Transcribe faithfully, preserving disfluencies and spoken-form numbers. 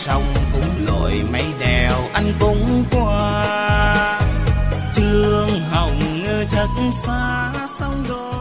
sông cũng lội mấy đèo anh cũng qua. Trường Hồng thật xa sông đôi.